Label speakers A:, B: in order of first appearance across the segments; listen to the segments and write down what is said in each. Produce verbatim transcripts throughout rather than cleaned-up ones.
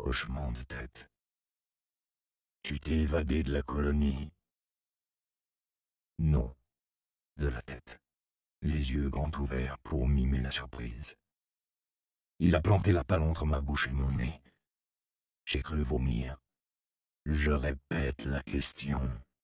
A: Hochement de tête. Tu t'es évadé de la colonie? Non. De la tête. Les yeux grands ouverts pour mimer la surprise. Il a planté la palle entre ma bouche et mon nez. J'ai cru vomir. Je répète la question.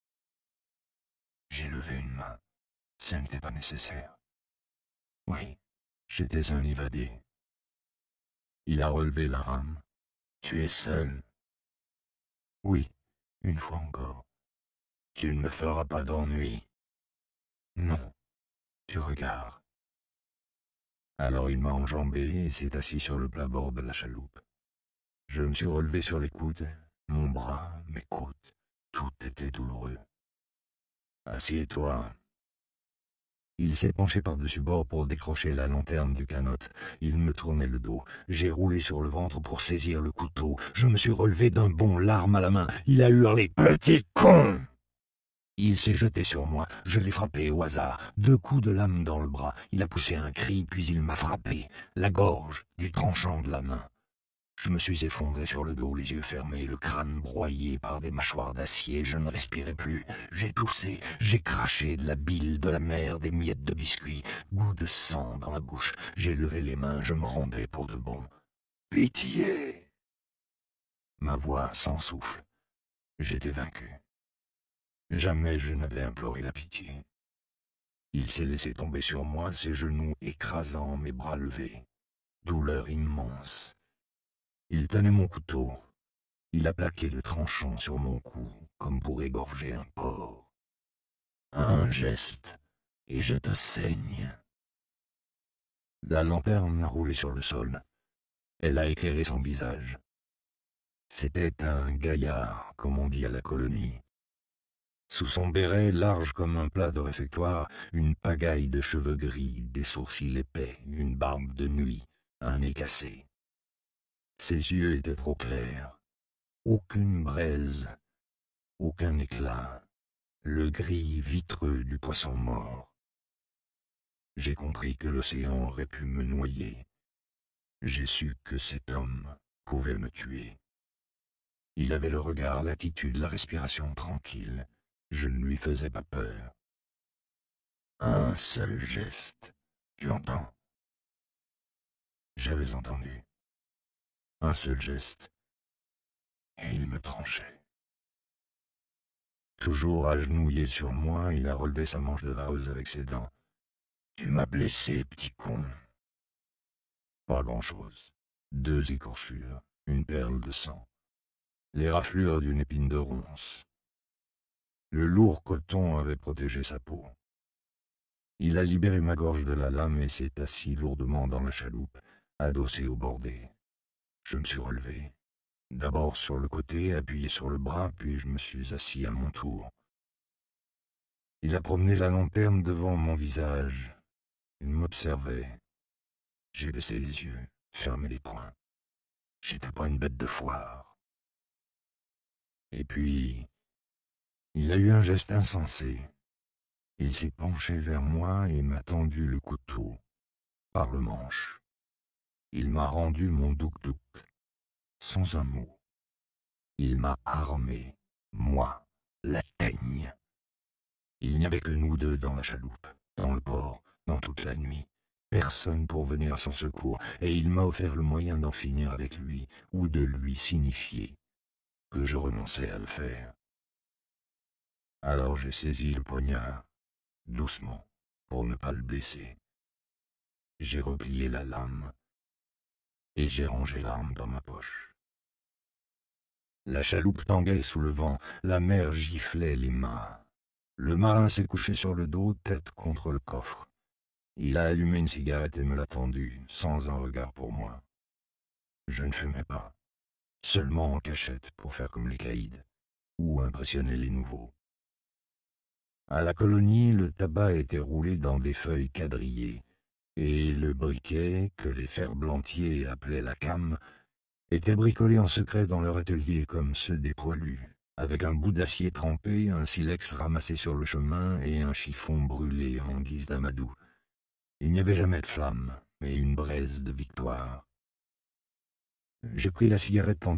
A: J'ai levé une main. Ça n'était pas nécessaire. Oui, j'étais un évadé. Il a relevé la rame. Tu es seul? Oui, une fois encore. Tu ne me feras pas d'ennui. Non, tu regardes. Alors il m'a enjambé et s'est assis sur le plat-bord de la chaloupe. Je me suis relevé sur les coudes, mon bras, mes côtes, tout était douloureux. Assieds-toi. Il s'est penché par-dessus bord pour décrocher la lanterne du canot. Il me tournait le dos. J'ai roulé sur le ventre pour saisir le couteau. Je me suis relevé d'un bond, l'arme à la main. Il a hurlé « Petit con !» Il s'est jeté sur moi. Je l'ai frappé au hasard. Deux coups de lame dans le bras. Il a poussé un cri, puis il m'a frappé. La gorge, du tranchant de la main. Je me suis effondré sur le dos, les yeux fermés, le crâne broyé par des mâchoires d'acier. Je ne respirais plus. J'ai toussé, j'ai craché de la bile, de la mer, des miettes de biscuits, goût de sang dans la bouche. J'ai levé les mains, je me rendais pour de bon. Pitié! Ma voix sans souffle. J'étais vaincu. Jamais je n'avais imploré la pitié. Il s'est laissé tomber sur moi, ses genoux écrasant, mes bras levés. Douleur immense. Il tenait mon couteau. Il a plaqué le tranchant sur mon cou, comme pour égorger un porc. Un geste, et je te saigne. La lanterne a roulé sur le sol. Elle a éclairé son visage. C'était un gaillard, comme on dit à la colonie. Sous son béret, large comme un plat de réfectoire, une pagaille de cheveux gris, des sourcils épais, une barbe de nuit, un nez cassé. Ses yeux étaient trop clairs. Aucune braise, aucun éclat, le gris vitreux du poisson mort. J'ai compris que l'océan aurait pu me noyer. J'ai su que cet homme pouvait me tuer. Il avait le regard, l'attitude, la respiration tranquille. Je ne lui faisais pas peur. Un seul geste, tu entends? J'avais entendu. Un seul geste, et il me tranchait. Toujours agenouillé sur moi, il a relevé sa manche de vareuse avec ses dents. Tu m'as blessé, petit con. Pas grand-chose. Deux écorchures, une perle de sang. Les raflures d'une épine de ronce. Le lourd coton avait protégé sa peau. Il a libéré ma gorge de la lame et s'est assis lourdement dans la chaloupe, adossé au bordé. Je me suis relevé. D'abord sur le côté, appuyé sur le bras, puis je me suis assis à mon tour. Il a promené la lanterne devant mon visage. Il m'observait. J'ai baissé les yeux, fermé les poings. J'étais pas une bête de foire. Et puis, il a eu un geste insensé. Il s'est penché vers moi et m'a tendu le couteau, par le manche. Il m'a rendu mon douk-douk, sans un mot. Il m'a armé, moi, la teigne. Il n'y avait que nous deux dans la chaloupe, dans le port, dans toute la nuit. Personne pour venir à son secours, et il m'a offert le moyen d'en finir avec lui, ou de lui signifier que je renonçais à le faire. Alors j'ai saisi le poignard, doucement, pour ne pas le blesser. J'ai replié la lame, et j'ai rangé l'arme dans ma poche. La chaloupe tanguait sous le vent, la mer giflait les mâts. Le marin s'est couché sur le dos, tête contre le coffre. Il a allumé une cigarette et me l'a tendue, sans un regard pour moi. Je ne fumais pas, seulement en cachette pour faire comme les caïds, ou impressionner les nouveaux. À la colonie, le tabac était roulé dans des feuilles quadrillées, et le briquet, que les ferblantiers appelaient la came, était bricolé en secret dans leur atelier comme ceux des poilus, avec un bout d'acier trempé, un silex ramassé sur le chemin et un chiffon brûlé en guise d'amadou. Il n'y avait jamais de flamme, mais une braise de victoire. J'ai pris la cigarette tendue